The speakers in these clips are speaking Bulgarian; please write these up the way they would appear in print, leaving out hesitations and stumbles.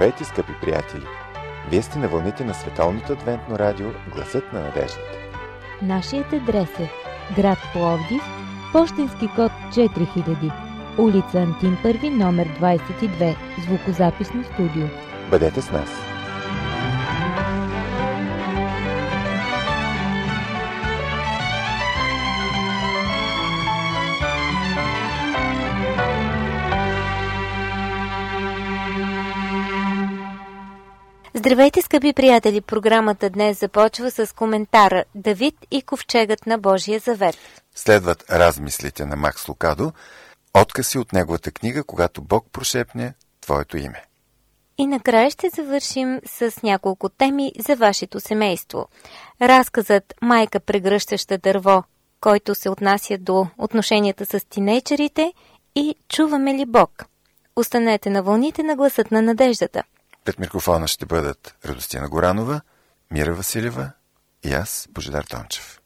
Здравейте, скъпи приятели! Вие сте на вълните на Световното адвентно радио Гласът на надеждата. Нашият адрес е град Пловдив, пощенски код 4000, улица Антим Първи, номер 22, звукозаписно студио. Бъдете с нас! Здравейте, скъпи приятели! Програмата днес започва с коментара «Давид и ковчегът на Божия завет». Следват размислите на Макс Лукадо, откъси от неговата книга «Когато Бог прошепне Твоето име». И накрая ще завършим с няколко теми за вашето семейство. Разказът «Майка прегръщаща дърво», който се отнася до отношенията с тинейджерите, и «Чуваме ли Бог?». Останете на вълните на Гласът на надеждата. Пред микрофона ще бъдат Радостина Горанова, Мира Василева и аз, Божидар Тончев.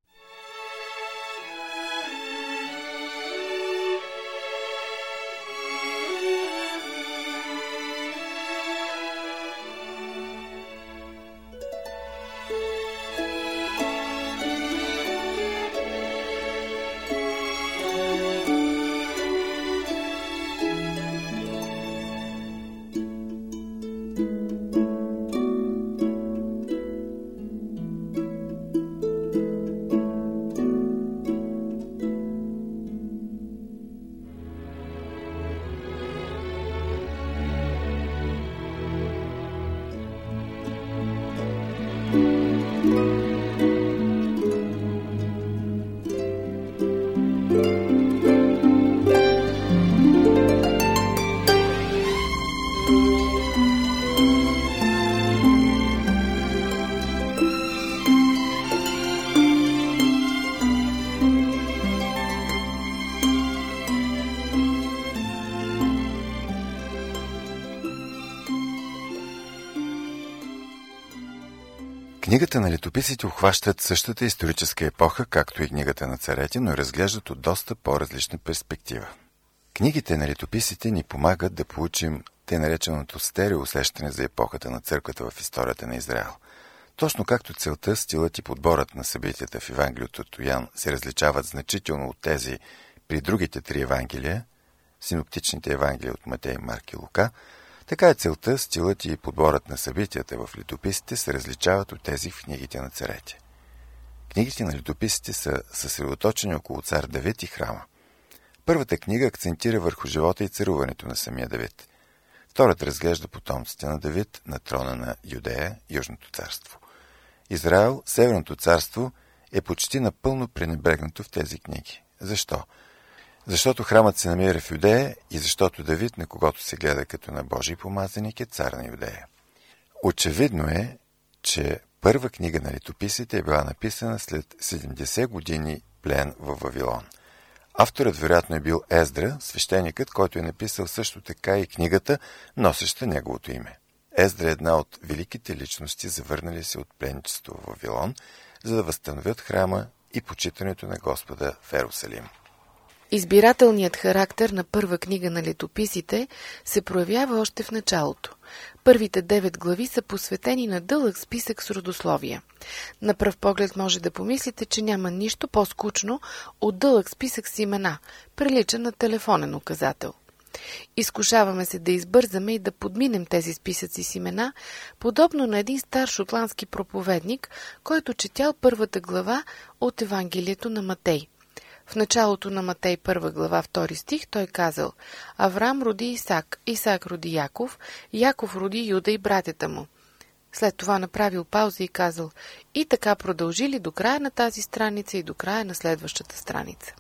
Книгата на летописите обхващат същата историческа епоха, както и книгата на царете, но разглеждат от доста по-различна перспектива. Книгите на летописите ни помагат да получим тъй нареченото стереоусещане за епохата на църквата в историята на Израел. Точно както целта, стилът и подборът на събитията в Евангелието от Йоан се различават значително от тези при другите три Евангелия, синоптичните Евангелия от Матей, Марк и Лука, така е целта, стилът и подборът на събитията в летописите се различават от тези в книгите на царете. Книгите на летописите са съсредоточени около цар Давид и храма. Първата книга акцентира върху живота и царуването на самия Давид. Втората разглежда потомците на Давид на трона на Юдея, Южното царство. Израел, Северното царство, е почти напълно пренебрегнато в тези книги. Защо? Защото храмът се намира в Юдея и защото Давид, на когото се гледа като на Божий помазаник, е цар на Юдея. Очевидно е, че първа книга на летописите е била написана след 70 години плен в Вавилон. Авторът вероятно е бил Ездра, свещеникът, който е написал също така и книгата, носеща неговото име. Ездра е една от великите личности, завърнали се от пленничество в Вавилон, за да възстановят храма и почитането на Господа в Ерусалим. Избирателният характер на първа книга на летописите се проявява още в началото. Първите 9 глави са посветени на дълъг списък с родословия. На пръв поглед може да помислите, че няма нищо по-скучно от дълъг списък с имена, прилича на телефонен указател. Изкушаваме се да избързаме и да подминем тези списъци с имена, подобно на един стар шотландски проповедник, който четял първата глава от Евангелието на Матей. В началото на Матей 1 глава 2 стих той казал: Авраам роди Исак, Исак роди Яков, Яков роди Юда и братята му. След това направил пауза и казал: и така продължили до края на тази страница и до края на следващата страница.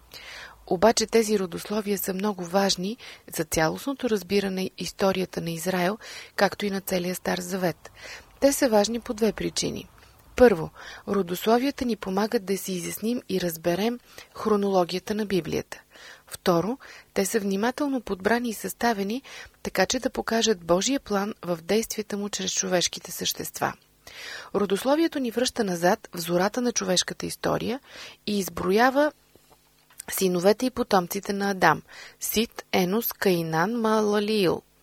Обаче тези родословия са много важни за цялостното разбиране историята на Израел, както и на целия Стар Завет. Те са важни по две причини. Първо, родословията ни помагат да си изясним и разберем хронологията на Библията. Второ, те са внимателно подбрани и съставени, така че да покажат Божия план в действията му чрез човешките същества. Родословието ни връща назад в зората на човешката история и изброява синовете и потомците на Адам – Сит, Енос, Каинан, Малалиил.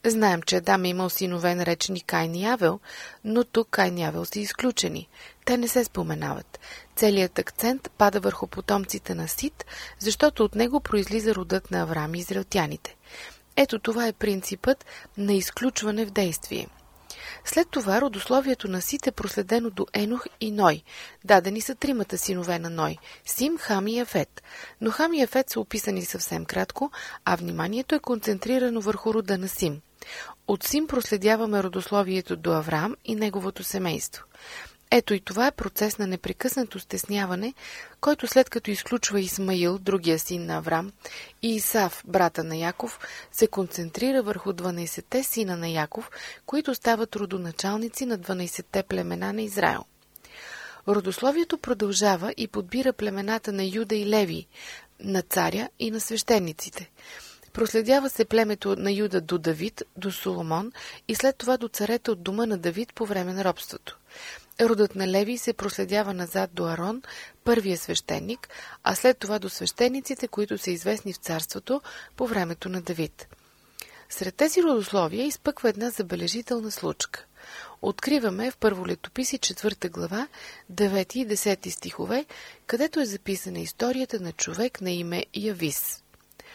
Знаем, че Адам е имал синове, наречени Каин и Авел, но тук Каин и Авел са изключени. Те не се споменават. Целият акцент пада върху потомците на Сит, защото от него произлиза родът на Авраам и израелтяните. Ето това е принципът на изключване в действие. След това родословието на Сит е проследено до Енох и Ной. Дадени са тримата синове на Ной – Сим, Хам и Яфет. Но Хам и Яфет са описани съвсем кратко, а вниманието е концентрирано върху рода на Сим. От Сим проследяваме родословието до Авраам и неговото семейство. Ето и това е процес на непрекъснато стесняване, който след като изключва Исмаил, другия син на Авраам, и Исав, брата на Яков, се концентрира върху 12-те сина на Яков, които стават родоначалници на 12-те племена на Израел. Родословието продължава и подбира племената на Юда и Леви, на царя и на свещениците. Проследява се племето на Юда до Давид, до Соломон и след това до царете от дома на Давид по време на робството. Родът на Леви се проследява назад до Арон, първия свещеник, а след това до свещениците, които са известни в царството по времето на Давид. Сред тези родословия изпъква една забележителна случка. Откриваме в Първо летописи 4 глава, 9 и 10 стихове, където е записана историята на човек на име Явис.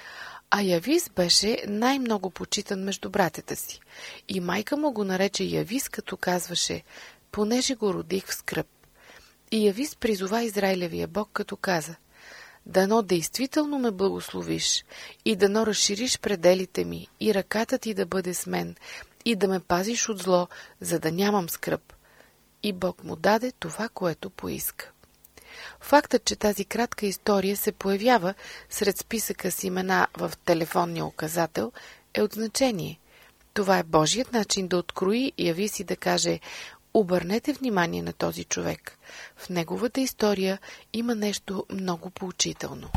А Явис беше най-много почитан между братята си. И майка му го нарече Явис, като казваше: понеже го родих в скръб. И Явис призова Израилевия Бог, като каза: дано действително ме благословиш и дано разшириш пределите ми и ръката ти да бъде с мен и да ме пазиш от зло, за да нямам скръб. И Бог му даде това, което поиска. Фактът, че тази кратка история се появява сред списъка с имена в телефонния указател, е от значение. Това е Божият начин да открои Явис и да каже: обърнете внимание на този човек. В неговата история има нещо много поучително.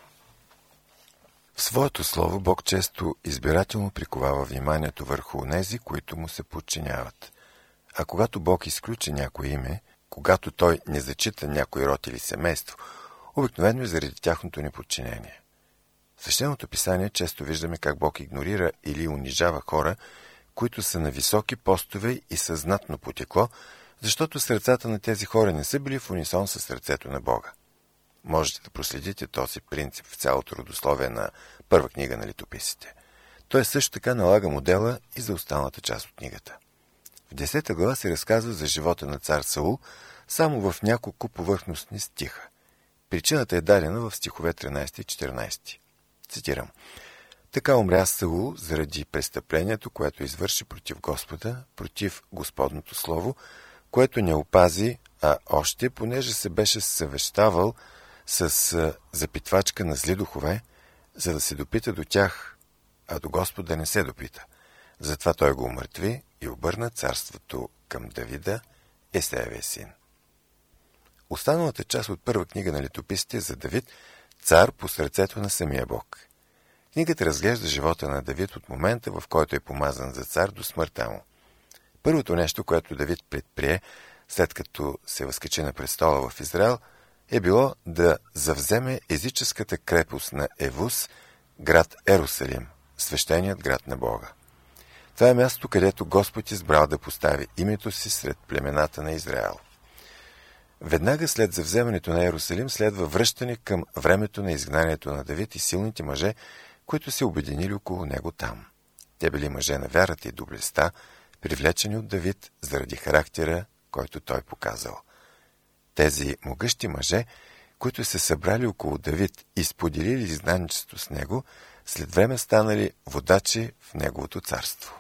В своето слово Бог често избирателно приковава вниманието върху онези, които му се подчиняват. А когато Бог изключи някое име, когато Той не зачита някой род или семейство, обикновено е заради тяхното неподчинение. В Свещеното писание често виждаме как Бог игнорира или унижава хора, които са на високи постове и съзнатно потекло, защото сърцата на тези хора не са били в унисон с сърцето на Бога. Можете да проследите този принцип в цялото родословие на първа книга на летописите. Той също така налага модела и за останалата част от книгата. В 10 глава се разказва за живота на цар Саул само в няколко повърхностни стиха. Причината е дадена в стихове 13 и 14. Цитирам: така умря Саул заради престъплението, което извърши против Господа, против Господното слово, което не опази, а още, понеже се беше съвещавал с запитвачка на зли духове, за да се допита до тях, а до Господа не се допита. Затова той го умъртви и обърна царството към Давида, Есеевия син. Останалата част от първа книга на летописите е за Давид, цар по сърцето на самия Бог. Книгата разглежда живота на Давид от момента, в който е помазан за цар, до смъртта му. Първото нещо, което Давид предприе, след като се възкачи на престола в Израел, е било да завземе езическата крепост на Евус, град Ерусалим, свещеният град на Бога. Това е мястото, където Господ избрал да постави името си сред племената на Израел. Веднага след завземането на Ерусалим следва връщане към времето на изгнанието на Давид и силните мъже, които се обединили около него там. Те били мъже на вярата и доблестта, привлечени от Давид заради характера, който той показал. Тези могъщи мъже, които се събрали около Давид и споделили знаничество с него, след време станали водачи в неговото царство.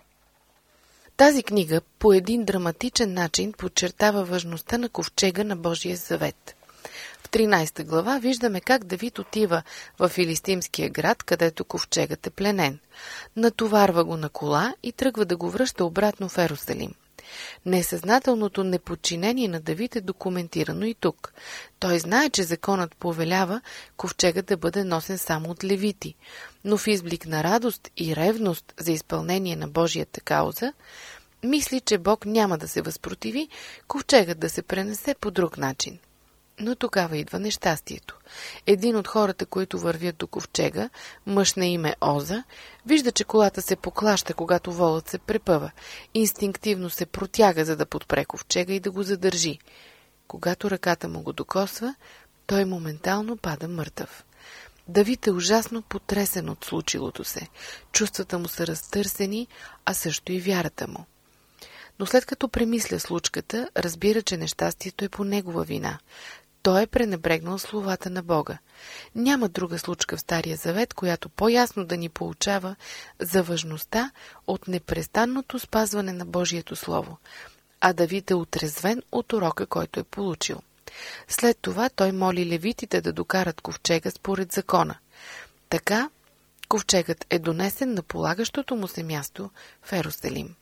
Тази книга по един драматичен начин подчертава важността на ковчега на Божия завет. В 13 глава виждаме как Давид отива в филистимския град, където ковчегът е пленен. Натоварва го на кола и тръгва да го връща обратно в Ерусалим. Несъзнателното неподчинение на Давид е документирано и тук. Той знае, че законът повелява ковчегът да бъде носен само от левити, но в изблик на радост и ревност за изпълнение на Божията кауза, мисли, че Бог няма да се възпротиви ковчегът да се пренесе по друг начин. Но тогава идва нещастието. Един от хората, които вървят до ковчега, мъж на име Оза, вижда, че колата се поклаща, когато волът се препъва. Инстинктивно се протяга, за да подпре ковчега и да го задържи. Когато ръката му го докосва, той моментално пада мъртъв. Давид е ужасно потресен от случилото се. Чувствата му са разтърсени, а също и вярата му. Но след като премисля случката, разбира, че нещастието е по негова вина. Той е пренебрегнал словата на Бога. Няма друга случка в Стария завет, която по-ясно да ни поучава за важността от непрестанното спазване на Божието Слово, а Давид е отрезвен от урока, който е получил. След това той моли левитите да докарат ковчега според закона. Така ковчегът е донесен на полагащото му се място в Йерусалим.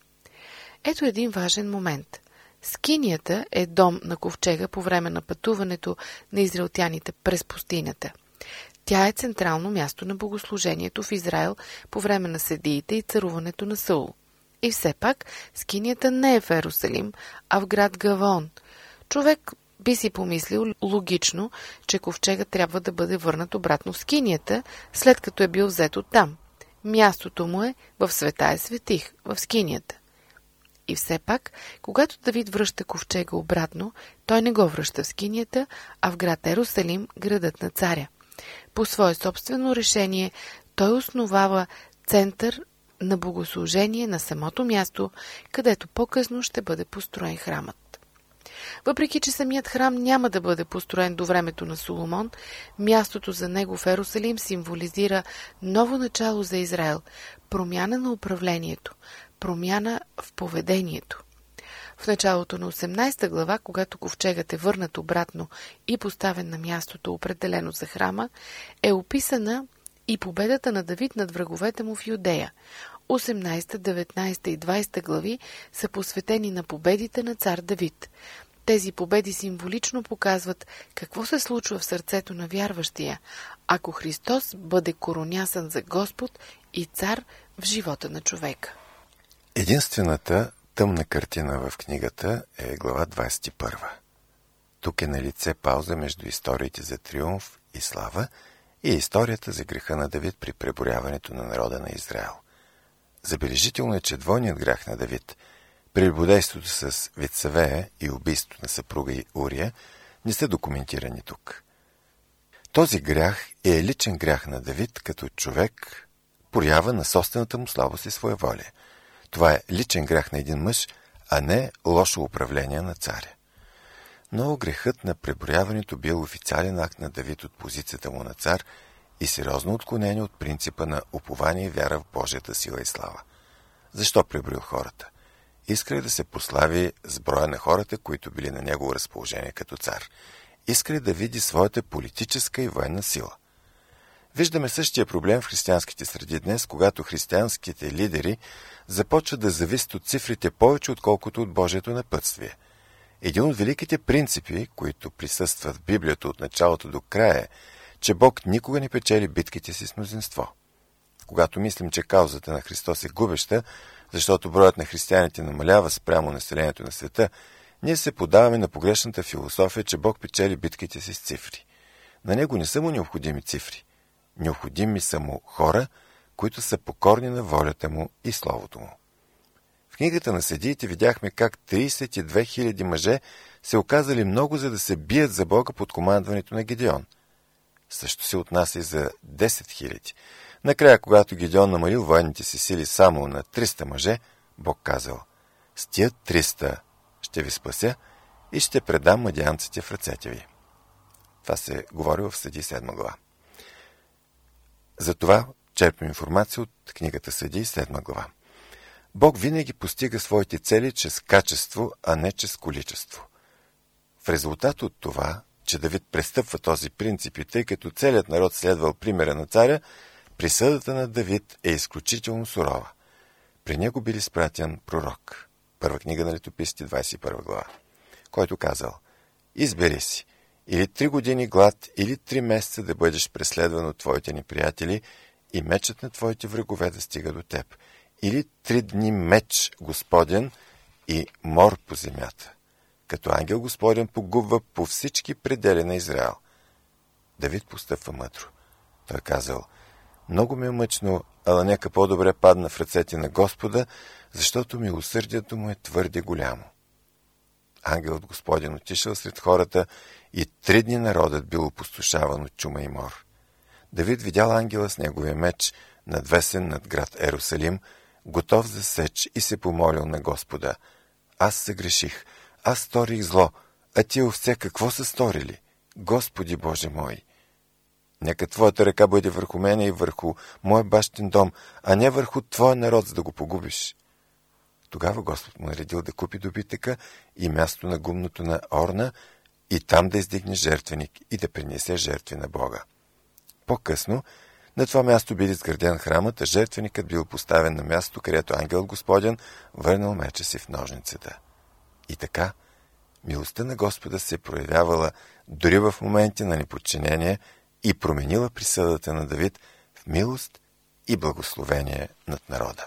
Ето един важен момент. Скинията е дом на ковчега по време на пътуването на израелтяните през пустинята. Тя е централно място на богослужението в Израел по време на седиите и царуването на Саул. И все пак скинията не е в Йерусалим, а в град Гавон. Човек би си помислил логично, че ковчега трябва да бъде върнат обратно в скинията, след като е бил взет оттам. Мястото му е в Светая Светих, в скинията. И все пак, когато Давид връща ковчега обратно, той не го връща в скинията, а в град Йерусалим, градът на царя. По свое собствено решение, той основава център на богослужение на самото място, където по-късно ще бъде построен храмът. Въпреки че самият храм няма да бъде построен до времето на Соломон, мястото за него в Йерусалим символизира ново начало за Израел, промяна на управлението, промяна в поведението. В началото на 18 глава, когато ковчегът е върнат обратно и поставен на мястото, определено за храма, е описана и победата на Давид над враговете му в Юдея. 18, 19 и 20 глави са посветени на победите на цар Давид. Тези победи символично показват какво се случва в сърцето на вярващия, ако Христос бъде коронясан за Господ и цар в живота на човека. Единствената тъмна картина в книгата е глава 21. Тук е на лице пауза между историите за триумф и слава и историята за греха на Давид при преброяването на народа на Израел. Забележително е, че двойният грях на Давид, прелюбодейството с Вицавея и убийството на съпруга и Урия, не са документирани тук. Този грях е личен грях на Давид като човек, проява на собствената му слабост и своеволие. Това е личен грях на един мъж, а не лошо управление на царя. Но грехът на преброяването бил официален акт на Давид от позицията му на цар и сериозно отклонение от принципа на упование и вяра в Божията сила и слава. Защо преброил хората? Иска да се прослави с броя на хората, които били на негово разположение като цар. Иска да види своята политическа и военна сила. Виждаме същия проблем в християнските среди днес, когато християнските лидери започват да зависят от цифрите повече, отколкото от Божието напътствие. Един от великите принципи, които присъстват в Библията от началото до края, е, че Бог никога не печели битките си с мнозинство. Когато мислим, че каузата на Христос е губеща, защото броят на християните намалява спрямо населението на света, ние се подаваме на погрешната философия, че Бог печели битките си с цифри. На него не са му необходими цифри. Необходими са му хора, които са покорни на волята му и словото му. В книгата на съдиите видяхме как 32 000 мъже се оказали много, за да се бият за Бога под командването на Гидеон. Също се отнася и за 10 000. Накрая, когато Гидеон намалил военните си сили само на 300 мъже, Бог казал: с тия 300 ще ви спася и ще предам мадианците в ръцете ви. Това се говори в Съдии 7 глава. Затова черпим информация от книгата Съдии 7 глава. Бог винаги постига своите цели чрез качество, а не чрез количество. В резултат от това, че Давид престъпва този принцип и тъй като целият народ следвал примера на царя, присъдата на Давид е изключително сурова. При него бил изпратен пророк. Първа книга на Летописите, 21 глава, който казал: избери си или 3 години глад, или 3 месеца да бъдеш преследван от твоите неприятели и мечът на твоите врагове да стига до теб, или 3 дни меч Господен и мор по земята. като ангел Господен погубва по всички предели на Израел. Давид постъпва мъдро. Той казал: много ми е мъчно, ала нека по-добре падна в ръцете на Господа, защото милосърдието му е твърде голямо. Ангелът Господен отишъл сред хората и 3 дни народът бил опустошаван от чума и мор. Давид видял ангела с неговия меч, надвесен над град Ерусалим, готов за сеч, и се помолил на Господа: аз съгреших, аз сторих зло, а тия овце какво са сторили? Господи Боже мой! Нека Твоята ръка бъде върху мене и върху моя бащин дом, а не върху Твоя народ, за да го погубиш. Тогава Господ му наредил да купи добитъка и място на гумното на Орна и там да издигне жертвеник и да принесе жертви на Бога. По-късно на това място бил изграден храмът, а жертвеникът бил поставен на място, където ангел Господен върнал меча си в ножницата. И така, милостта на Господа се проявявала дори в моменти на неподчинение и променила присъдата на Давид в милост и благословение над народа.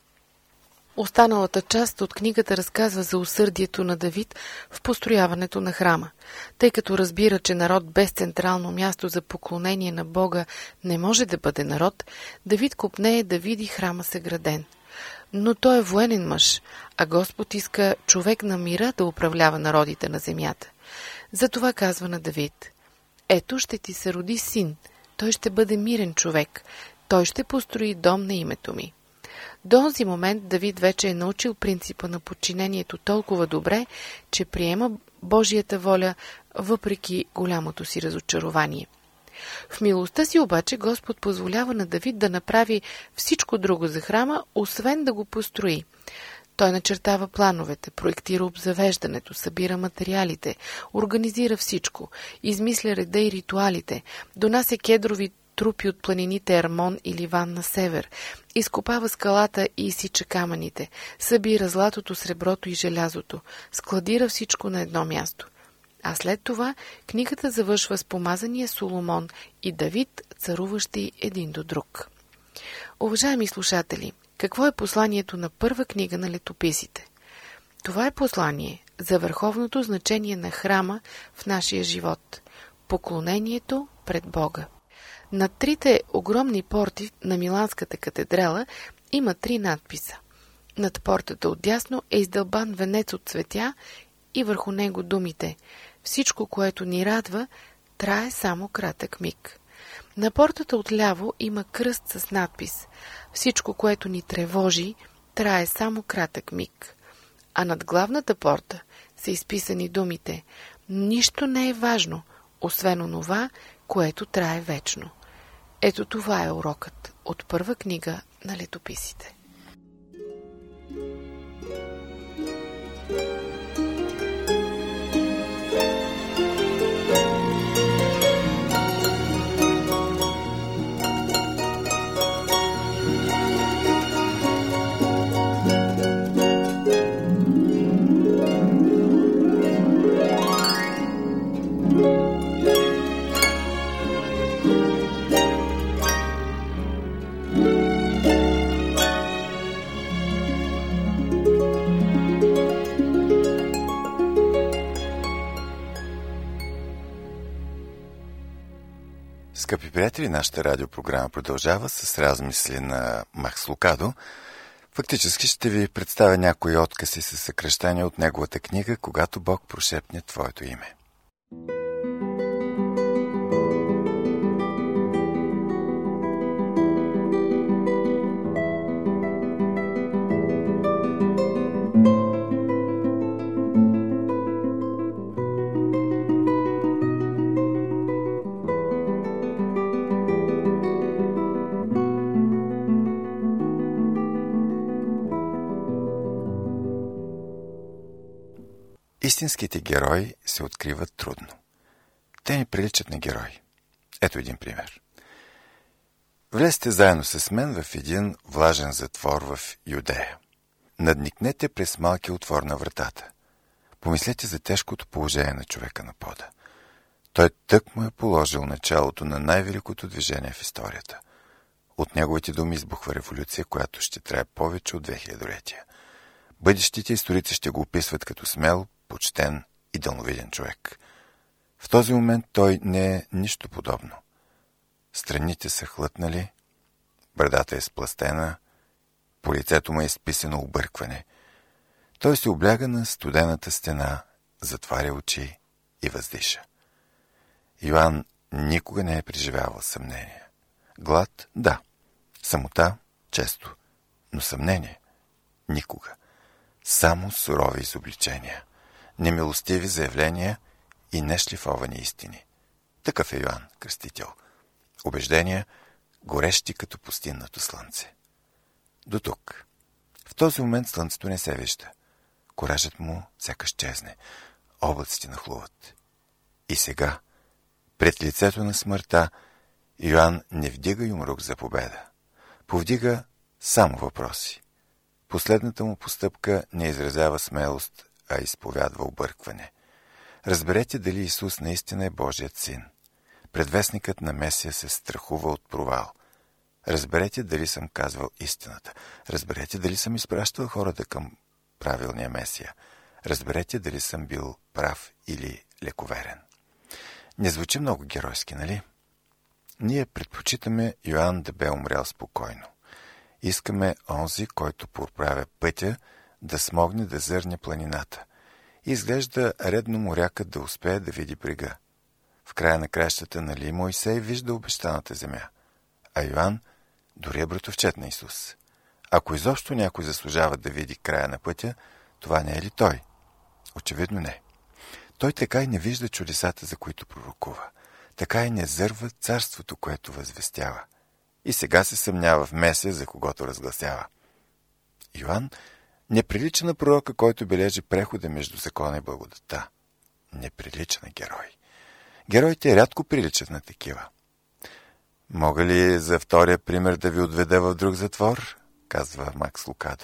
Останалата част от книгата разказва за усърдието на Давид в построяването на храма. Тъй като разбира, че народ без централно място за поклонение на Бога не може да бъде народ, Давид копнее да види храма съграден. Но той е военен мъж, а Господ иска човек на мира да управлява народите на земята. Затова казва на Давид: ето ще ти се роди син, той ще бъде мирен човек, той ще построи дом на името ми. До този момент Давид вече е научил принципа на подчинението толкова добре, че приема Божията воля въпреки голямото си разочарование. В милостта си обаче Господ позволява на Давид да направи всичко друго за храма, освен да го построи. Той начертава плановете, проектира обзавеждането, събира материалите, организира всичко, измисля реда и ритуалите, донася кедрови трупи от планините Ермон и Ливан на север, изкопава скалата и изсича камъните, събира златото, среброто и желязото, складира всичко на едно място. А след това книгата завършва с помазания Соломон и Давид, царуващи един до друг. Уважаеми слушатели, какво е посланието на първа книга на летописите? Това е послание за върховното значение на храма в нашия живот – поклонението пред Бога. Над 3 огромни порти на Миланската катедрала има 3 надписа. Над портата отдясно е издълбан венец от цветя и върху него думите: всичко, което ни радва, трае само кратък миг. На портата отляво има кръст с надпис: всичко, което ни тревожи, трае само кратък миг. А над главната порта са изписани думите: нищо не е важно, освен онова, което трае вечно. Ето това е урокът от първа книга на летописите. Скъпи приятели, нашата радиопрограма продължава с размисли на Макс Лукадо. Фактически ще ви представя някои откъси със съкръщения от неговата книга «Когато Бог прошепне Твоето име». Истинските герои се откриват трудно. Те ни приличат на герои. Ето един пример. Влезте заедно с мен в един влажен затвор в Юдея. Надникнете през малкия отвор на вратата. Помислете за тежкото положение на човека на пода. Той тък му е положил началото на най-великото движение в историята. От неговите думи избухва революция, която ще трае повече от 2000 летия. Бъдещите историци ще го описват като смел, почтен и дълновиден човек. В този момент той не е нищо подобно. Страните са хлътнали, брадата е сплъстена, по лицето му е изписано объркване. Той се обляга на студената стена, затваря очи и въздиша. Йоан никога не е преживявал съмнение. Глад – да. Самота – често. Но съмнение – никога. Само сурови изобличения, немилостиви заявления и нешлифовани истини. Такъв е Йоан Кръстител. Убеждения, горещи като пустинното слънце. До тук. В този момент слънцето не се вижда. Коражът му сякаш чезне. Облаците нахлуват. И сега, пред лицето на смъртта, Йоан не вдига юмрук за победа. Повдига само въпроси. Последната му постъпка не изразява смелост, а изповядва объркване. Разберете дали Исус наистина е Божият син. Предвестникът на Месия се страхува от провал. Разберете дали съм казвал истината. Разберете дали съм изпращал хората към правилния Месия. Разберете дали съм бил прав или лековерен. Не звучи много геройски, нали? Ние предпочитаме Йоан да бе умрял спокойно. Искаме онзи, който проправя пътя, да смогне да зърне планината. Изглежда редно морякът да успее да види брега. В края на кращата, нали, Мойсей вижда обещаната земя, а Йоан дори е братовчет на Исус. Ако изобщо някой заслужава да види края на пътя, това не е ли той? Очевидно не. Той така и не вижда чудесата, за които пророкува. Така и не зърва царството, което възвестява. И сега се съмнява в Месия, за когото разгласява. Йоан не прилича на пророка, който бележи прехода между закона и благодата. Не прилича на герой. Героите рядко приличат на такива. Мога ли за втория пример да ви отведа в друг затвор? Казва Макс Лукадо.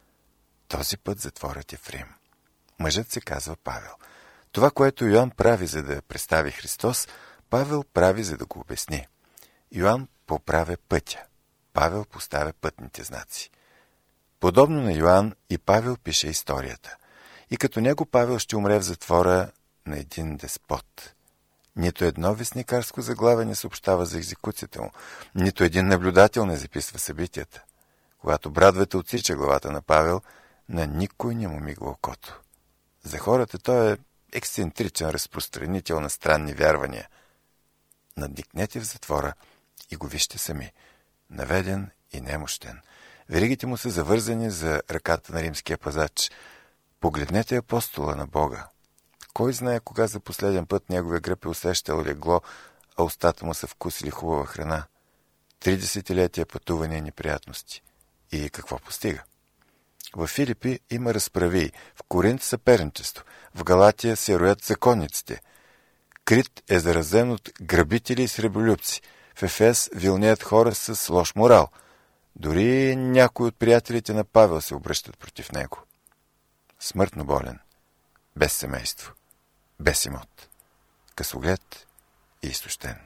Този път затворът е в Рим. Мъжът се казва Павел. Това, което Йоан прави, за да представи Христос, Павел прави, за да го обясни. Йоан поправя пътя. Павел поставя пътните знаци. Подобно на Йоан, и Павел пише историята. И като него Павел ще умре в затвора на един деспот. Нито едно вестникарско заглавие не съобщава за екзекуцията му. Нито един наблюдател не записва събитията. Когато брадвата отсича главата на Павел, на никой не му мигва окото. За хората той е ексцентричен разпространител на странни вярвания. Надникнете в затвора и го вижте сами. Наведен и немощен. Веригите му са завързани за ръката на римския пазач. Погледнете апостола на Бога. Кой знае кога за последен път неговия гръб е усещал легло, а устата му са вкусили хубава храна. 3 десетилетия пътувания и неприятности. И какво постига? В Филипи има разправии, в Коринт съперничество, в Галатия се роят законниците. Крит е заразен от грабители и сребролюбци, в Ефес вилнеят хора с лош морал. Дори някои от приятелите на Павел се обръщат против него. Смъртно болен, без семейство, без имот, късоглед и изтощен.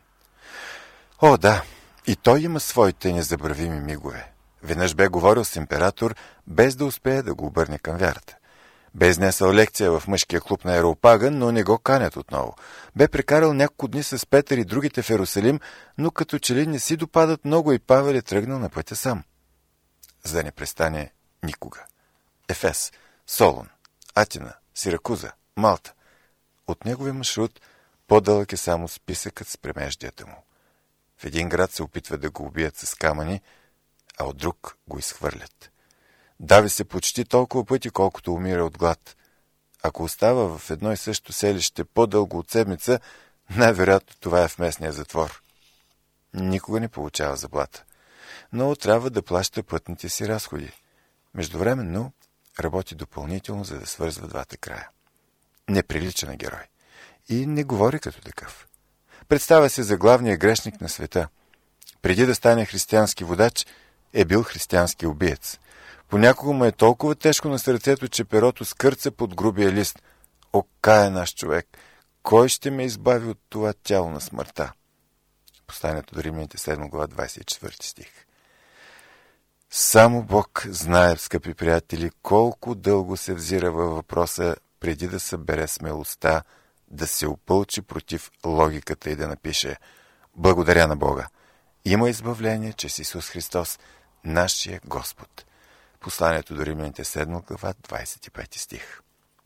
О, да, и той има своите незабравими мигове. Веднъж бе говорил с император, без да успее да го обърне към вярата. Бе изнесъл лекция в мъжкия клуб на Еропаган, но не го канят отново. Бе прекарал няколко дни с Петър и другите в Ерусалим, но като че ли не си допадат много и Павел е тръгнал на пътя сам. За да не престане никога. Ефес, Солун, Атина, Сиракуза, Малта. От неговия маршрут по-дълъг е само списъкът с премеждията му. В един град се опитват да го убият с камъни, а от друг го изхвърлят. Дави се почти толкова пъти, колкото умира от глад. Ако остава в едно и също селище по-дълго от седмица, най-вероятно това е в местния затвор. Никога не получава заплата, но трябва да плаща пътните си разходи. Междувременно работи допълнително, за да свързва двата края. Не прилича на герой. И не говори като такъв. Представя се за главния грешник на света. Преди да стане християнски водач, е бил християнски убиец. Понякога му е толкова тежко на сърцето, че перото скърца под грубия лист. О, кая наш човек! Кой ще ме избави от това тяло на смъртта? Посланието до Римляните 7 глава 24 стих. Само Бог знае, скъпи приятели, колко дълго се взира във въпроса преди да събере смелостта да се опълчи против логиката и да напише: благодаря на Бога. Има избавление чрез Исус Христос, нашия Господ. Посланието до Римляните 7 глава, 25 стих.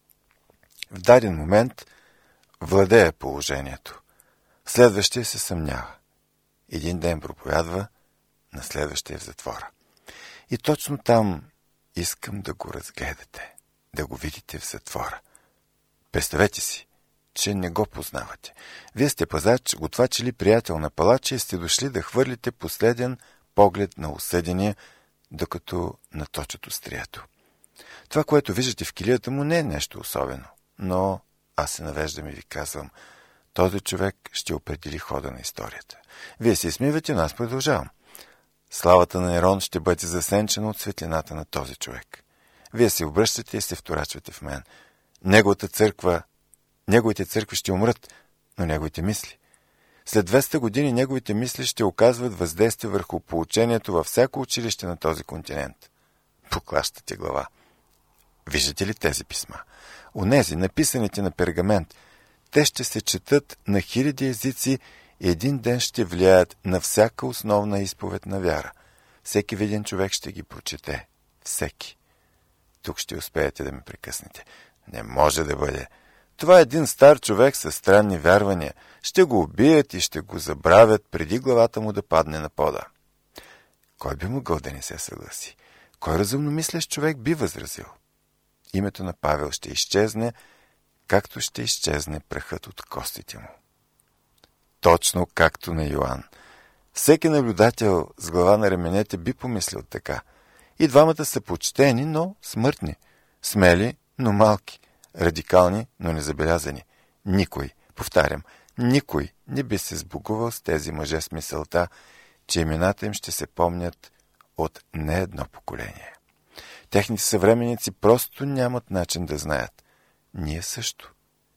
В даден момент владее положението. Следващия се съмнява. Един ден проповядва, на следващия в затвора. И точно там искам да го разгледате, да го видите в затвора. Представете си, че не го познавате. Вие сте пазач, готвач или приятел на палача и сте дошли да хвърлите последен поглед на осъдения, докато наточат острието. Това, което виждате в килията му, не е нещо особено, но аз се навеждам и ви казвам: този човек ще определи хода на историята. Вие се измивате, но аз продължавам. Славата на Нерон ще бъде засенчена от светлината на този човек. Вие се обръщате и се вторачвате в мен. Неговите църкви ще умрат, но неговите мисли. След 200 години неговите мисли ще оказват въздействие върху поучението във всяко училище на този континент. Поклащате глава. Виждате ли тези писма? Онези, написаните на пергамент, те ще се четат на хиляди езици и един ден ще влияят на всяка основна изповед на вяра. Всеки виден човек ще ги прочете. Всеки. Тук ще успеете да ме прекъснете. Не може да бъде. Това е един стар човек със странни вярвания. Ще го убият и ще го забравят преди главата му да падне на пода. Кой би могъл да не се съгласи? Кой разумно мислещ човек би възразил? Името на Павел ще изчезне, както ще изчезне прахът от костите му. Точно както на Йоан. Всеки наблюдател с глава на раменете би помислил така. И двамата са почтени, но смъртни. Смели, но малки. Радикални, но незабелязани. Никой, повтарям, никой не би се сбогувал с тези мъже с мисълта, че имената им ще се помнят от не едно поколение. Техните съвременници просто нямат начин да знаят. Ние също.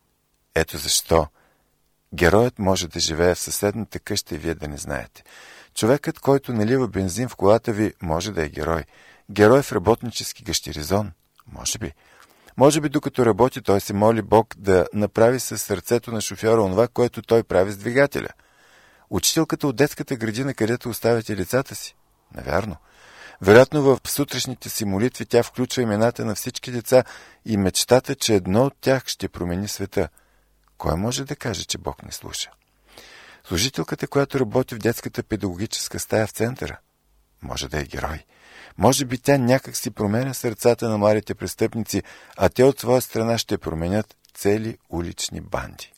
Ето защо героят може да живее в съседната къща и вие да не знаете. Човекът, който налива бензин в колата ви, може да е герой. Герой в работнически гащеризон. Може би. Може би докато работи, той се моли Бог да направи със сърцето на шофьора онова, което той прави с двигателя. Учителката от детската градина, където оставяте лицата си. Навярно. Вероятно в сутрешните си молитви тя включва имената на всички деца и мечтата, че едно от тях ще промени света. Кой може да каже, че Бог не слуша? Служителката, която работи в детската педагогическа стая в центъра, може да е герой. Може би тя някак си променя сърцата на младите престъпници, а те от своя страна ще променят цели улични банди.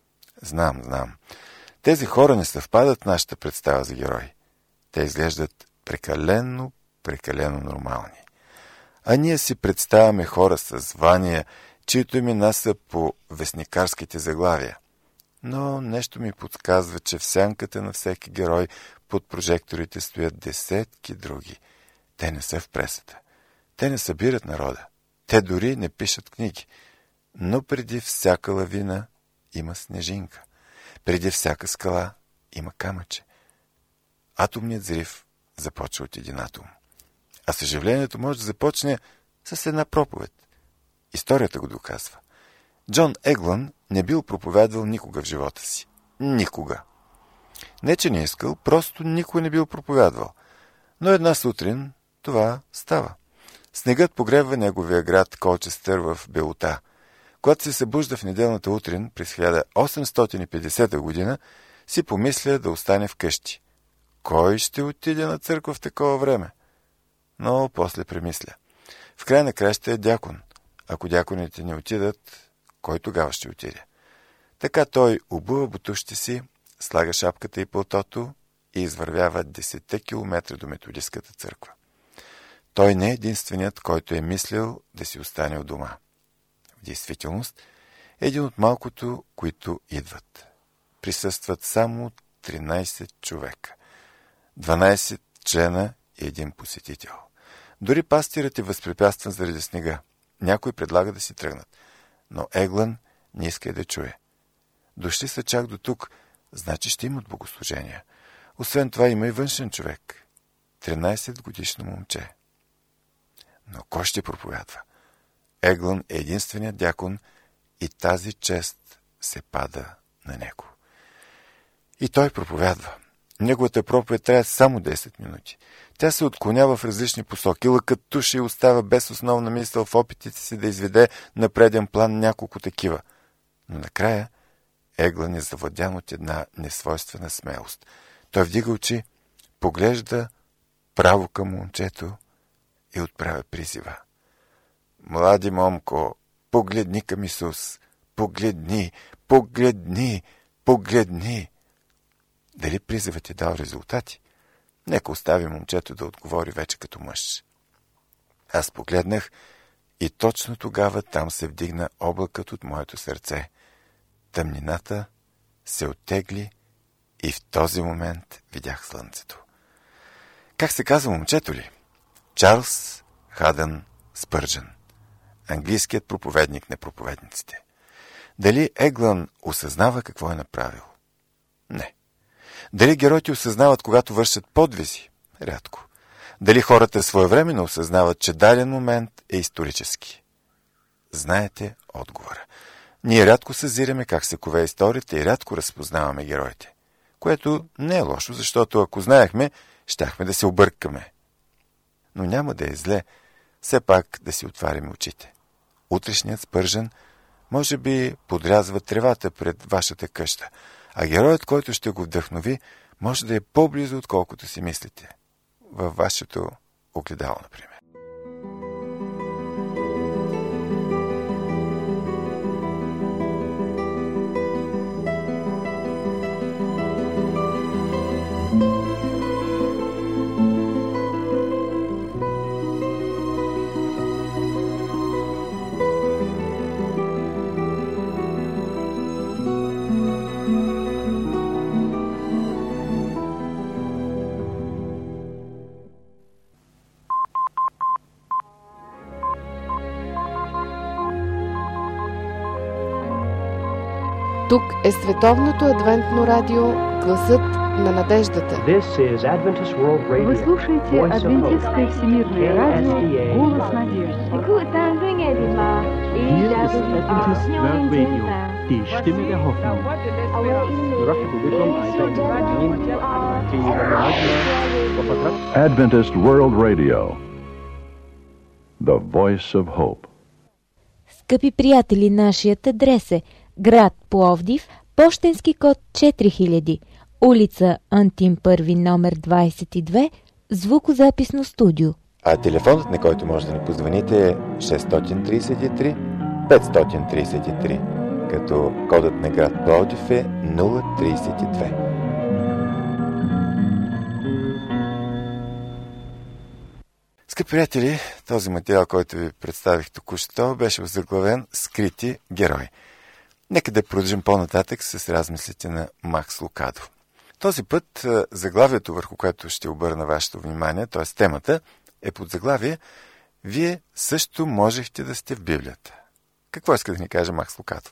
Знам. Тези хора не съвпадат в нашата представа за герои. Те изглеждат прекалено нормални. А ние си представяме хора с звания, чието имена са по вестникарските заглавия. Но нещо ми подсказва, че в сянката на всеки герой под прожекторите стоят десетки други. Те не са в пресата. Те не събират народа. Те дори не пишат книги. Но преди всяка лавина има снежинка. Преди всяка скала има камъче. Атомният взрив започва от един атом. А съживлението може да започне с една проповед. Историята го доказва. Джон Еглън не бил проповядвал никога в живота си. Никога. Не, че не искал, просто никой не бил проповядвал. Но една сутрин това става. Снегът погребва неговия град Колчестър в белота. Когато се събужда в неделната утрин през 1850 година, си помисля да остане вкъщи. Кой ще отиде на църква в такова време? Но после премисля. В край на краща е дякон. Ако дяконите не отидат, кой тогава ще отиде? Така той обува бутушите си, слага шапката и пълтото и извървява 10 километра до методистката църква. Той не е единственият, който е мислил да си остане у дома. В действителност е един от малкото, които идват. Присъстват само 13 човека. 12 члена и един посетител. Дори пастирът е възпрепятстван заради снега. Някой предлага да си тръгнат. Но Еглън не иска да чуе. Дошли са чак до тук, значи ще имат богослужения. Освен това има и външен човек. 13-годишно момче. Но кой ще проповядва? Еглън е единственият дякон, и тази чест се пада на него. И той проповядва. Неговата проповед трае само 10 минути. Тя се отклонява в различни посоки, лъкът туша и остава без основна мисъл в опитите си да изведе на преден план няколко такива. Но накрая Еглън е завладян от една несвойствена смелост. Той вдига очи, поглежда право към момчето и отправя призива. Млади момко, погледни към Исус, погледни, погледни, погледни. Дали призивът е дал резултати? Нека остави момчето да отговори вече като мъж. Аз погледнах и точно тогава там се вдигна облакът от моето сърце. Тъмнината се оттегли и в този момент видях слънцето. Как се казва момчето ли? Чарлз Хадън Спърджън, английският проповедник на проповедниците. Дали Еглън осъзнава какво е направил? Не. Дали героите осъзнават, когато вършат подвизи? Рядко. Дали хората своевременно осъзнават, че даден момент е исторически? Знаете отговора. Ние рядко съзираме как се кове историята и рядко разпознаваме героите. Което не е лошо, защото ако знаехме, щяхме да се объркаме. Но няма да е зле, все пак да си отваряме очите. Утрешният Спържън може би подрязва тревата пред вашата къща, а героят, който ще го вдъхнови, може да е по-близо, отколкото си мислите. Във вашето огледало, например. Тук е Световното адвентно радио, гласът на надеждата. Вы слушаете Адвентистское всемирное радио, голос надежды. Hier ist Adventist World Radio, die Stimme der Hoffnung. Adventist World Radio, the voice of hope. Скъпи приятели, нашият адрес е град Пловдив, пощенски код 4000, улица Антим Първи, номер 22, звукозаписно студио. А телефонът, на който може да ни позвоните, е 633-533, като кодът на град Пловдив е 032. Скъпи приятели, този материал, който ви представих току-що, беше озаглавен "Скрити герои". Нека да продължим по-нататък с размислите на Макс Лукадо. Този път заглавието, върху което ще обърна вашето внимание, т.е. темата, е под заглавие "Вие също можехте да сте в Библията". Какво иска да ни каже Макс Лукадо?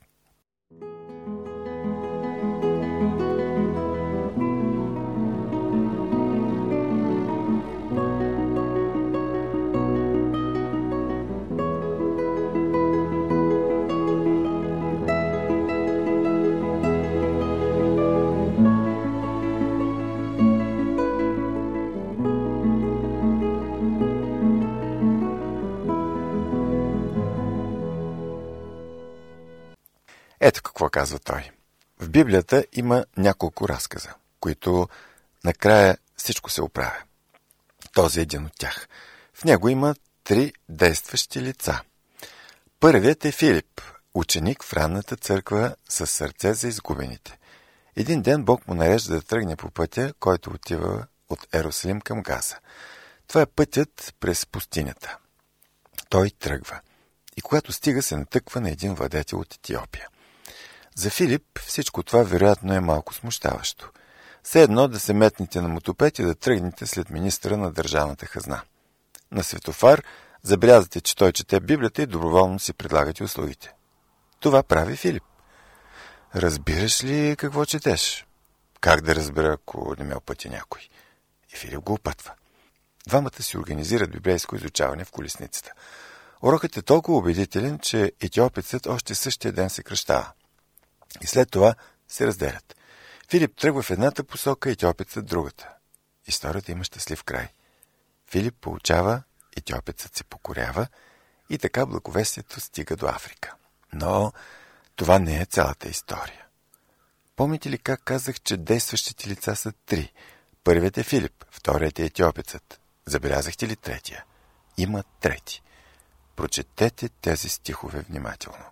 Ето какво казва той. В Библията има няколко разказа, които накрая всичко се оправя. Този е един от тях. В него има 3 действащи лица. Първият е Филип, ученик в ранната църква със сърце за изгубените. Един ден Бог му нарежда да тръгне по пътя, който отива от Ерусалим към Газа. Това е пътят през пустинята. Той тръгва. И когато стига, се натъква на един владетел от Етиопия. За Филип всичко това вероятно е малко смущаващо. Все едно да се метнете на мотопед и да тръгнете след министъра на държавната хазна. На светофар забелязвате, че той чете Библията и доброволно си предлагате услугите. Това прави Филип. Разбираш ли какво четеш? Как да разбера, ако не ме опъти някой? И Филип го опътва. Двамата си организират библейско изучаване в колесницата. Урокът е толкова убедителен, че етиопецът още същия ден се кръщава. И след това се разделят. Филип тръгва в едната посока, етиопецът другата. Историята има щастлив край. Филип получава, етиопецът се покорява и така благовестието стига до Африка. Но това не е цялата история. Помните ли как казах, че действащите лица са три? Първият е Филип, вторият е етиопецът. Забелязахте ли третия? Има трети. Прочетете тези стихове внимателно.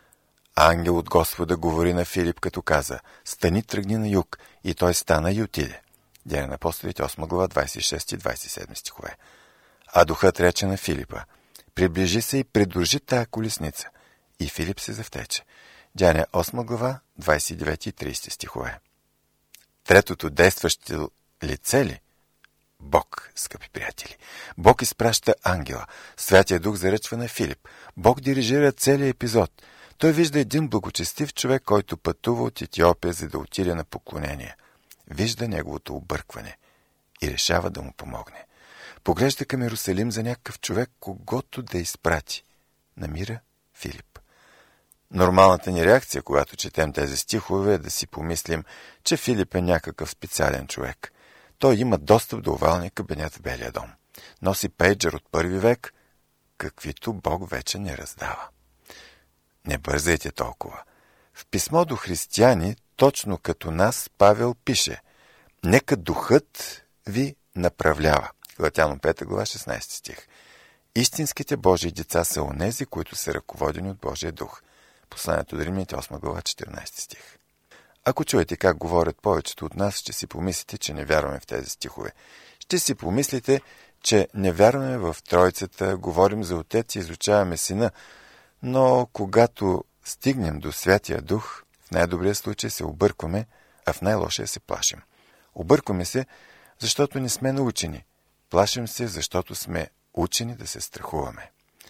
Ангел от Господа говори на Филип, като каза: стани, тръгни на юг, и той стана и отиде. Деяния на апостолите, 8 глава, 26 и 27 стихове. А духът рече на Филипа: приближи се и придружи тая колесница. И Филип се завтече. Деяния 8 глава, 29 и 30 стихове. Третото действащо лице ли? Бог, скъпи приятели. Бог изпраща ангела. Святия Дух заръчва на Филип. Бог дирижира целият епизод. Той вижда един благочестив човек, който пътува от Етиопия, за да отиде на поклонение. Вижда неговото объркване и решава да му помогне. Поглежда към Иерусалим за някакъв човек, когото да изпрати. Намира Филип. Нормалната ни реакция, когато четем тези стихове, е да си помислим, че Филип е някакъв специален човек. Той има достъп до овалния кабинет в Белия дом. Носи пейджер от първи век, каквито Бог вече не раздава. Не бързайте толкова. В писмо до християни, точно като нас, Павел пише: нека духът ви направлява. Галатяно 5 глава 16 стих. Истинските Божии деца са онези, които са ръководени от Божия дух. Посланието до Римляните 8 глава 14 стих. Ако чуете как говорят повечето от нас, ще си помислите, че не вярваме в тези стихове. Ще си помислите, че не вярваме в Тройцата, говорим за Отец и изучаваме Сина, но когато стигнем до Святия Дух, в най-добрия случай се объркваме, а в най-лошия се плашим. Объркваме се, защото не сме научени. Плашим се, защото сме учени да се страхуваме.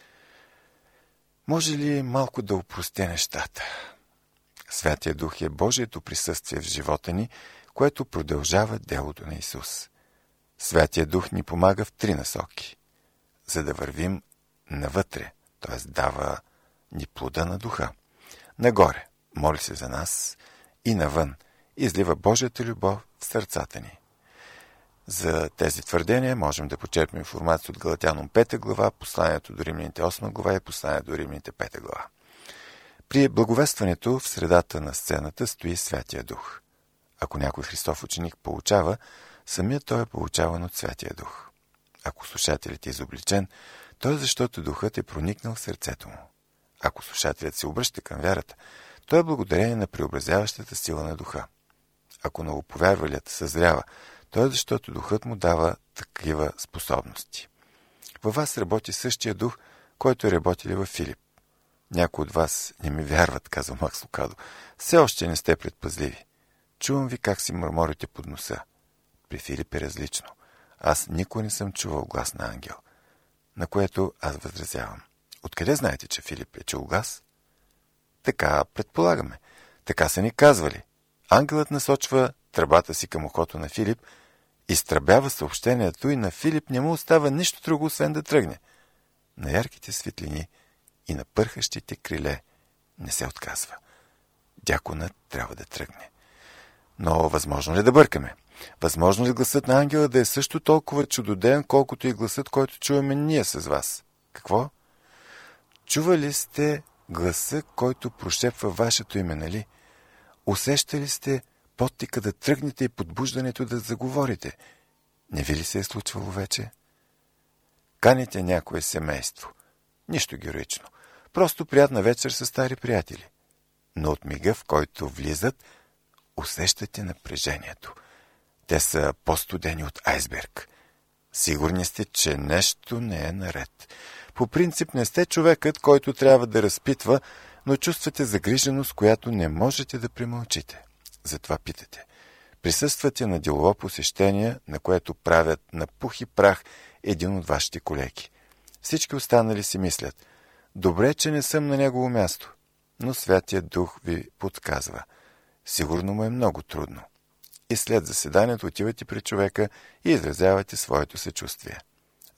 Може ли малко да опростя нещата? Святия Дух е Божието присъствие в живота ни, което продължава делото на Исус. Святия Дух ни помага в три насоки, за да вървим навътре, т.е. дава ни плода на духа. Нагоре, моли се за нас, и навън, излива Божията любов в сърцата ни. За тези твърдения можем да почерпим информация от Галатяном 5 глава, посланието до Римляните 8 глава и посланието до Римляните 5 глава. При благовестването в средата на сцената стои Святия Дух. Ако някой Христов ученик получава, самият той е получаван от Святия Дух. Ако слушателят е изобличен, то е защото Духът е проникнал в сърцето му. Ако слушателят се обръща към вярата, то е благодарение на преобразяващата сила на Духа. Ако новоповярвалият съзрява, то е защото Духът му дава такива способности. Във вас работи същия Дух, който е работили във Филип. Някои от вас не ми вярват, казва Макс Лукадо. Все още не сте предпазливи. Чувам ви как си мърморите под носа. При Филип е различно. Аз никой не съм чувал глас на ангел. На което аз възразявам. Откъде знаете, че Филип е чул глас? Така предполагаме. Така са ни казвали. Ангелът насочва тръбата си към ухото на Филип, изтръбява съобщението и на Филип не му остава нищо друго, освен да тръгне. На ярките светлини и на пърхащите криле не се отказва. Дяконът трябва да тръгне. Но възможно ли да бъркаме? Възможно ли гласът на ангела да е също толкова чудодеен, колкото и гласът, който чуваме ние с вас? Какво? Чували сте гласа, който прошепва вашето име, нали? Усещали сте подтика да тръгнете и подбуждането да заговорите? Не ви ли се е случвало вече? Каните някое семейство. Нищо героично. Просто приятна вечер с стари приятели. Но от мига, в който влизат, усещате напрежението. Те са по-студени от айсберг. Сигурни сте, че нещо не е наред. По принцип не сте човекът, който трябва да разпитва, но чувствате загриженост, която не можете да премълчите. Затова питате. Присъствате на делово посещение, на което правят на пух и прах един от вашите колеги. Всички останали си мислят: добре, че не съм на негово място. Но Святия Дух ви подсказва: сигурно му е много трудно. И след заседанието отивате при човека и изразявате своето съчувствие.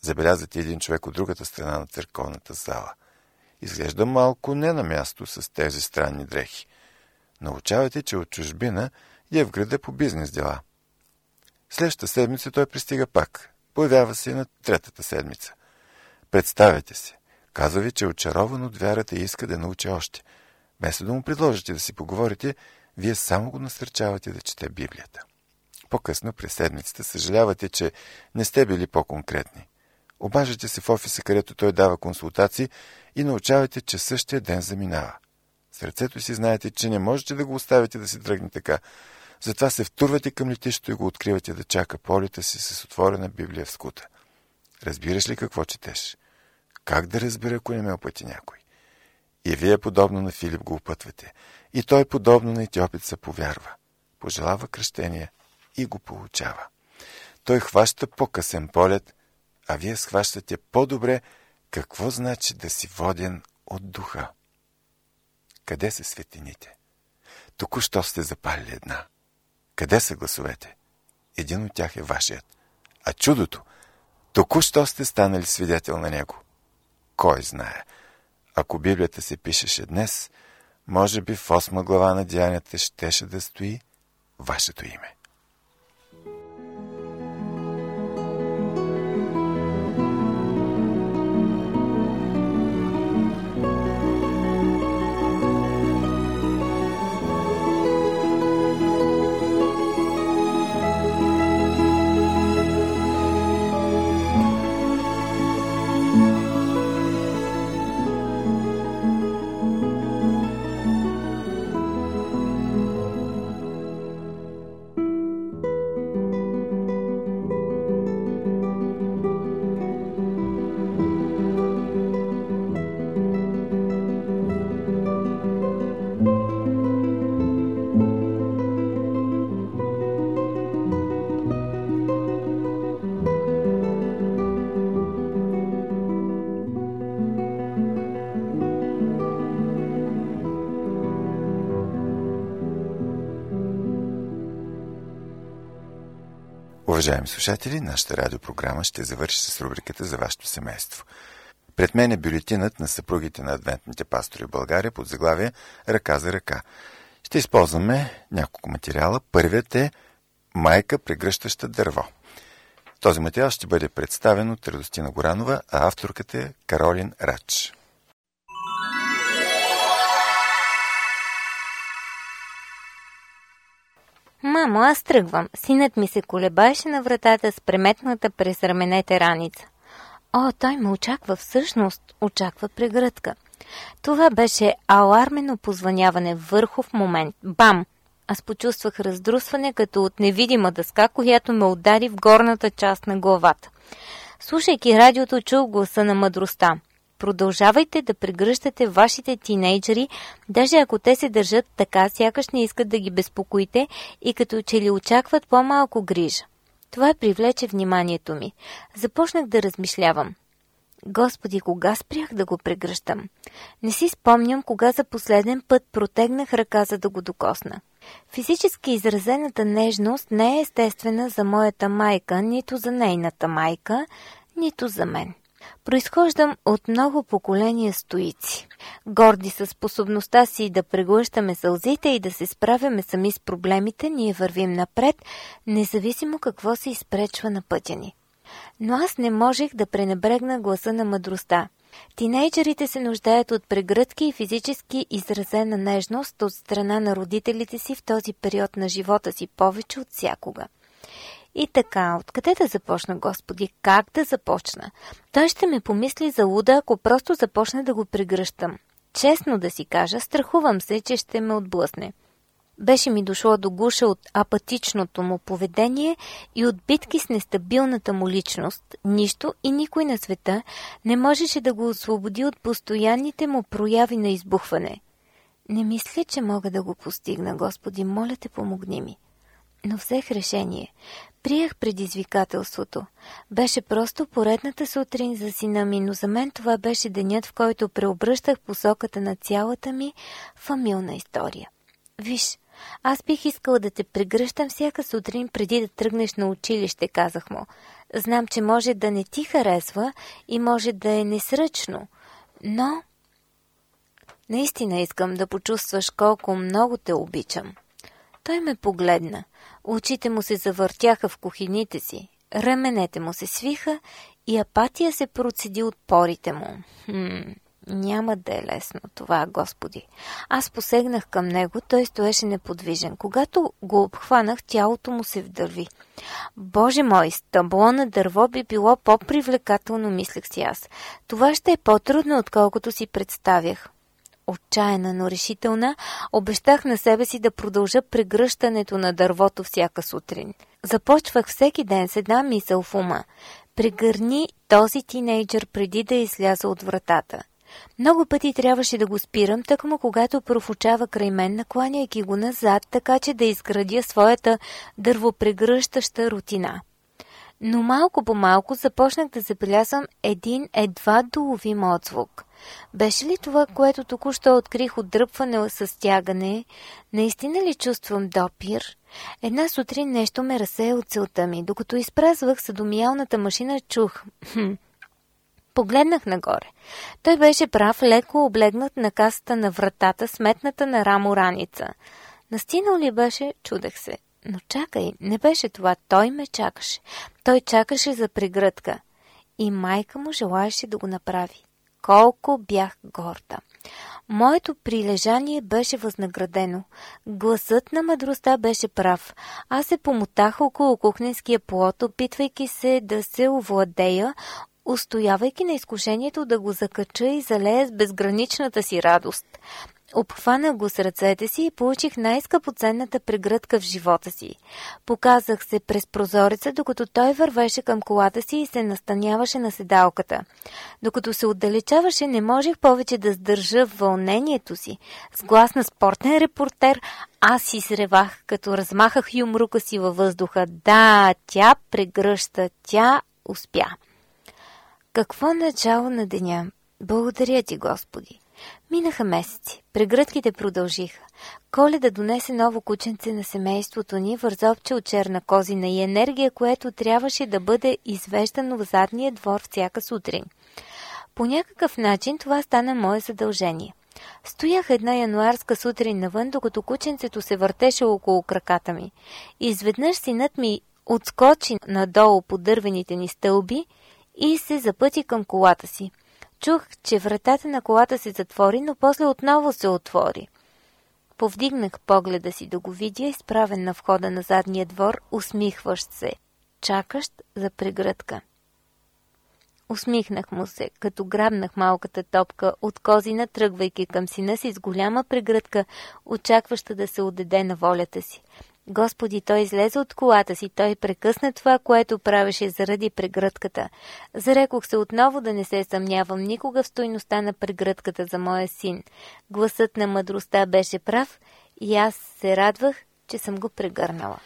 Забелязате един човек от другата страна на църковната зала. Изглежда малко не на място с тези странни дрехи. Научавате, че от чужбина е в града по бизнес дела. Следващата седмица той пристига пак. Появява се на третата седмица. Представете се. Казва ви, че е очарован от вярата и иска да научи още. Вместо да му предложите да си поговорите, вие само го насърчавате да чете Библията. По-късно през седмицата съжалявате, че не сте били по-конкретни. Обаждате се в офиса, където той дава консултации и научавате, че същия ден заминава. В сърцето си знаете, че не можете да го оставите да си тръгне така. Затова се втурвате към летището и го откривате да чака полета си с отворена Библия в скута. Разбираш ли какво четеш? Как да разбера, ако не ме опъти някой? И вие подобно на Филип го опътвате. И той подобно на етиопеца повярва. Пожелава кръщение и го получава. Той хваща по-късен полет, а вие схващате по-добре какво значи да си воден от духа. Къде са светлините? Току-що сте запалили една. Къде са гласовете? Един от тях е вашият. А чудото? Току-що сте станали свидетел на него. Кой знае? Ако Библията се пишеше днес, може би в 8 глава на Деянията щеше да стои вашето име. Уважаеми слушатели, нашата радиопрограма ще завърши с рубриката за вашето семейство. Пред мен е бюлетинът на съпругите на адвентните пастори в България под заглавие "Ръка за ръка". Ще използваме няколко материала. Първият е "Майка, прегръщаща дърво". Този материал ще бъде представен от Радостина Горанова, а авторката е Каролин Рач. Мамо, аз тръгвам. Синът ми се колебаеше на вратата с преметната през раменете раница. О, той ме очаква всъщност, очаква прегръдка. Това беше алармено позвъняване върхов момент. Бам! Аз почувствах раздрусване като от невидима дъска, която ме удари в горната част на главата. Слушайки радиото, чух гласа на мъдростта. Продължавайте да прегръщате вашите тинейджери, даже ако те се държат така, сякаш не искат да ги безпокоите и като че ли очакват по-малко грижа. Това привлече вниманието ми. Започнах да размишлявам. Господи, кога спрях да го прегръщам? Не си спомням кога за последен път протегнах ръка, за да го докосна. Физически изразената нежност не е естествена за моята майка, нито за нейната майка, нито за мен. Произхождам от много поколения стоици. Горди със способността си да преглъщаме сълзите и да се справяме сами с проблемите, ние вървим напред, независимо какво се изпречва на пътя ни. Но аз не можех да пренебрегна гласа на мъдростта. Тинейджерите се нуждаят от прегръдки и физически изразена нежност от страна на родителите си в този период на живота си повече от всякога. И така, откъде да започна, Господи? Как да започна? Той ще ме помисли за луда, ако просто започна да го прегръщам. Честно да си кажа, страхувам се, че ще ме отблъсне. Беше ми дошло до гуша от апатичното му поведение и от битки с нестабилната му личност. Нищо и никой на света не можеше да го освободи от постоянните му прояви на избухване. Не мисля, че мога да го постигна, Господи, моля те, помогни ми. Но взех решение. Приех предизвикателството. Беше просто поредната сутрин за сина ми, но за мен това беше денят, в който преобръщах посоката на цялата ми фамилна история. Виж, Аз бих искала да те прегръщам всяка сутрин преди да тръгнеш на училище, казах му. Знам, че може да не ти харесва и може да е несръчно, но наистина искам да почувстваш колко много те обичам. Той ме погледна. Очите му се завъртяха в кухините си. Раменете му се свиха и апатия се процеди от порите му. Няма да е лесно това, Господи. Аз посегнах към него, той стоеше неподвижен. Когато го обхванах, тялото му се вдърви. Боже мой, стъбло на дърво би било по-привлекателно, мислех си аз. Това ще е по-трудно, отколкото си представях. Отчаяна, но решителна, обещах на себе си да продължа прегръщането на дървото всяка сутрин. Започвах всеки ден с една мисъл в ума. Прегърни този тинейджър преди да изляза от вратата. Много пъти трябваше да го спирам, тъкмо когато профучава край мен, накланяйки го назад, така че да изградя своята дървопрегръщаща рутина. Но малко по малко започнах да забелязвам един едва доловим отзвук. Беше ли това, което току-що открих от дръпване с стягане? Наистина ли чувствам допир? Една сутрин нещо ме разсея от целта ми. Докато изпразвах съдомиялната машина, чух. Погледнах нагоре. Той беше прав, леко облегнат на касата на вратата, сметната на рамо раница. Настинал ли беше? Чудех се. Но чакай, не беше това. Той ме чакаше. Той чакаше за прегръдка. И майка му желаеше да го направи. Колко бях горда. Моето прилежание беше възнаградено. Гласът на мъдростта беше прав. Аз се помотах около кухненския плот, опитвайки се да се овладея, устоявайки на изкушението да го закача и залея с безграничната си радост. Обхванах го с ръцете си и получих най-скъпоценната прегръдка в живота си. Показах се през прозореца, докато той вървеше към колата си и се настаняваше на седалката. Докато се отдалечаваше, не можех повече да сдържа вълнението си. С глас на спортен репортер, аз изревах, като размахах юмрука си във въздуха. Да, тя прегръща, тя успя. Какво начало на деня! Благодаря ти, Господи! Минаха месеци. Прегръдките продължиха. Коледа донесе ново кученце на семейството ни, вързопче от черна козина и енергия, което трябваше да бъде извеждано в задния двор всяка сутрин. По някакъв начин това стана мое задължение. Стоях една януарска сутрин навън, докато кученцето се въртеше около краката ми. Изведнъж синът ми отскочи надолу по дървените ни стълби и се запъти към колата си. Чух, че вратата на колата се затвори, но после отново се отвори. Повдигнах погледа си да го видя, изправен на входа на задния двор, усмихващ се, чакащ за прегръдка. Усмихнах му се, като грабнах малката топка от козина, тръгвайки към сина си с голяма прегръдка, очакваща да се отдаде на волята си. Господи, той излезе от колата си, той прекъсна това, което правеше заради прегръдката. Зарекох се отново да не се съмнявам никога в стойността на прегръдката за моя син. Гласът на мъдростта беше прав и аз се радвах, че съм го прегърнала.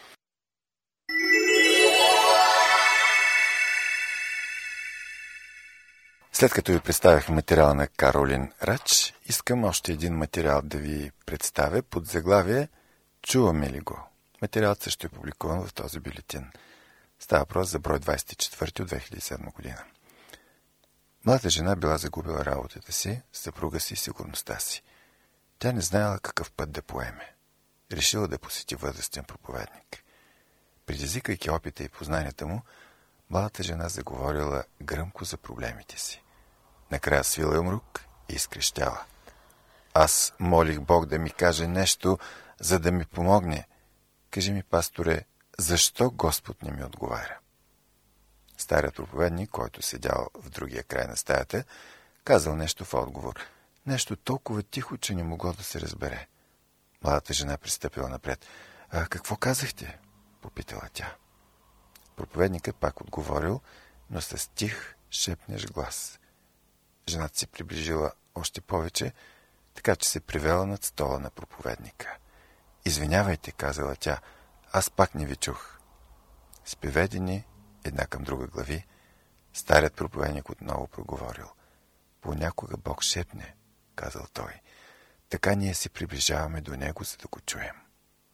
След като ви представях материала на Каролин Рач, искам още един материал да ви представя под заглавие «Чуваме ли го?». Материалът също е публикуван в този бюлетин. Става въпрос за брой 24 от 2007 година. Младата жена била загубила работата си, съпруга си и сигурността си. Тя не знаела какъв път да поеме. Решила да посети възрастен проповедник. Предизвикайки опита и познанията му, младата жена заговорила гръмко за проблемите си. Накрая свила юмрук и изкрещяла. Аз молих Бог да ми каже нещо, за да ми помогне. Кажи ми, пасторе, защо Господ не ми отговаря? Старият проповедник, който седял в другия край на стаята, казал нещо в отговор. Нещо толкова тихо, че не могло да се разбере. Младата жена пристъпила напред. Какво казахте? Попитала тя. Проповедникът пак отговорил, но с тих, шепнеш глас. Жената се приближила още повече, така че се привела над стола на проповедника. Извинявайте, казала тя, аз пак не ви чух. С приведени една към друга глави, старият проповедник отново проговорил. Понякога Бог шепне, казал той. Така ние се приближаваме до него, за да го чуем.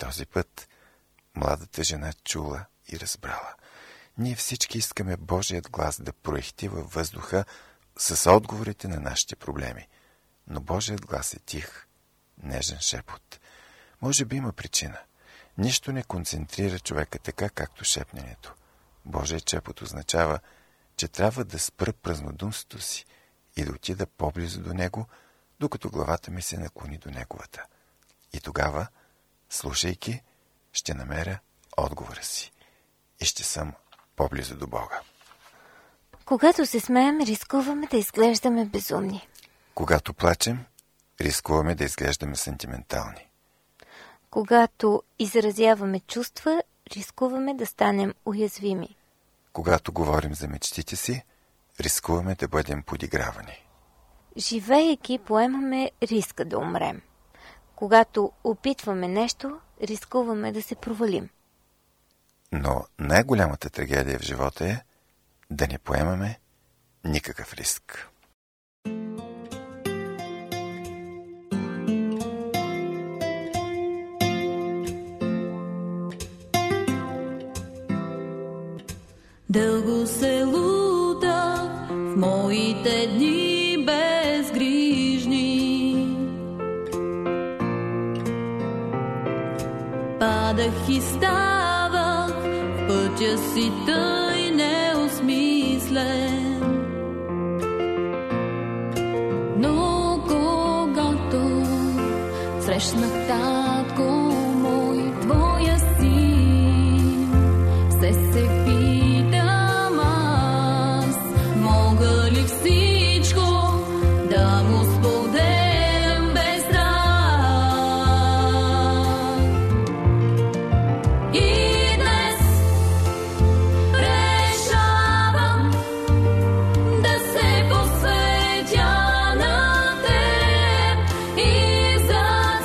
този път младата жена чула и разбрала. Ние всички искаме Божият глас да проехти във въздуха с отговорите на нашите проблеми. Но Божият глас е тих, нежен шепот. Може би има причина. Нищо не концентрира човека така, както шепненето. Божият шепот означава, че трябва да спра празнодумството си и да отида по-близо до него, докато главата ми се наклони до неговата. И тогава, слушайки, ще намеря отговора си и ще съм по-близо до Бога. Когато се смеем, рискуваме да изглеждаме безумни. Когато плачем, рискуваме да изглеждаме сантиментални. Когато изразяваме чувства, рискуваме да станем уязвими. Когато говорим за мечтите си, рискуваме да бъдем подигравани. Живеейки, поемаме риска да умрем. Когато опитваме нещо, рискуваме да се провалим. Но най-голямата трагедия в живота е да не поемаме никакъв риск. Дълго се лутах в моите дни безгрижни. Падах и ставах в пътя си тъй неосмислен. Но когато срещнах татко мой, твоя син, се питам аз, мога ли всичко да му споделям без страх? И днес решавам да се посветя на теб и за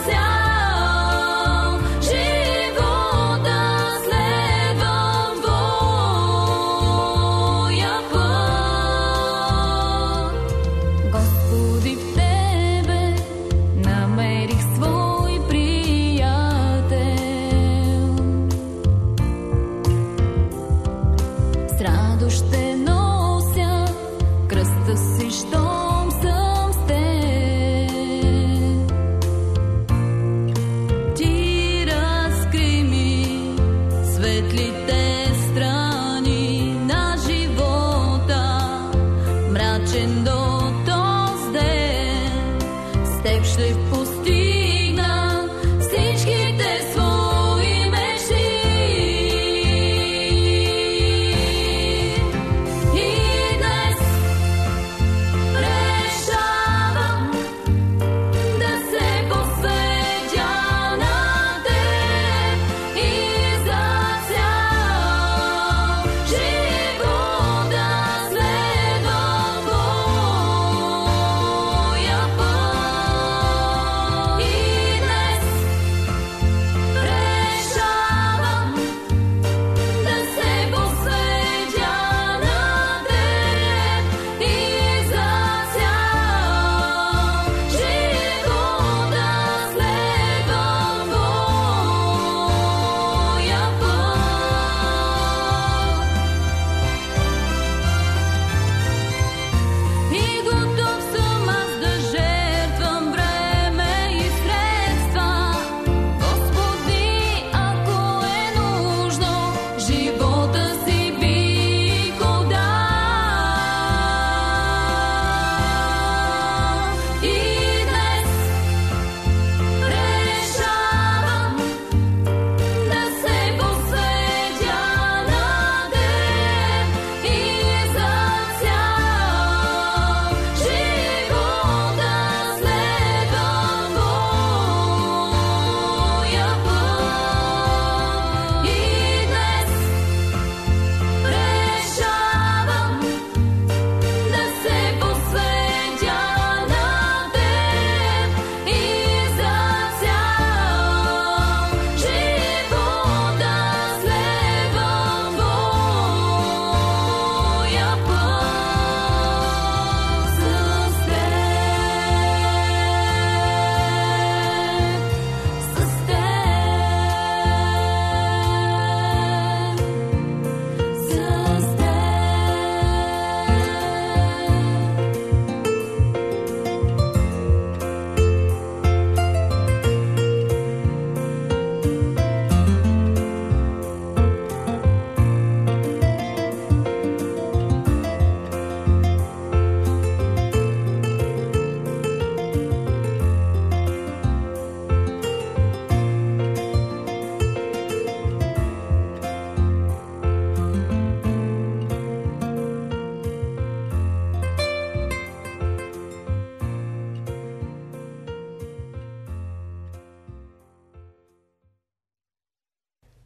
цял живот да следвам твоя път. Господи, в тебе намерих свой приятел. С радост ще нося кръста си, щом съм с теб. Ти разкри ми светлите страни на живота, мрачен до този ден. С теб ще постигна всичките свои мечти. И днес решавам да се посветя на теб и за цял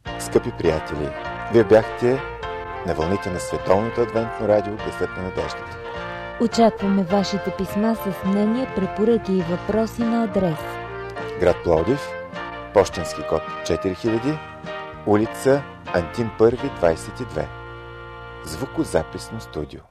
Скъпи приятели, вие бяхте на вълните на Световното адвентно радио Гласът на надеждата. Очакваме вашите писма с мнения, препоръки и въпроси на адрес: град Пловдив, пощенски код 4000, улица Антим Първи, 22. Звукозаписно студио.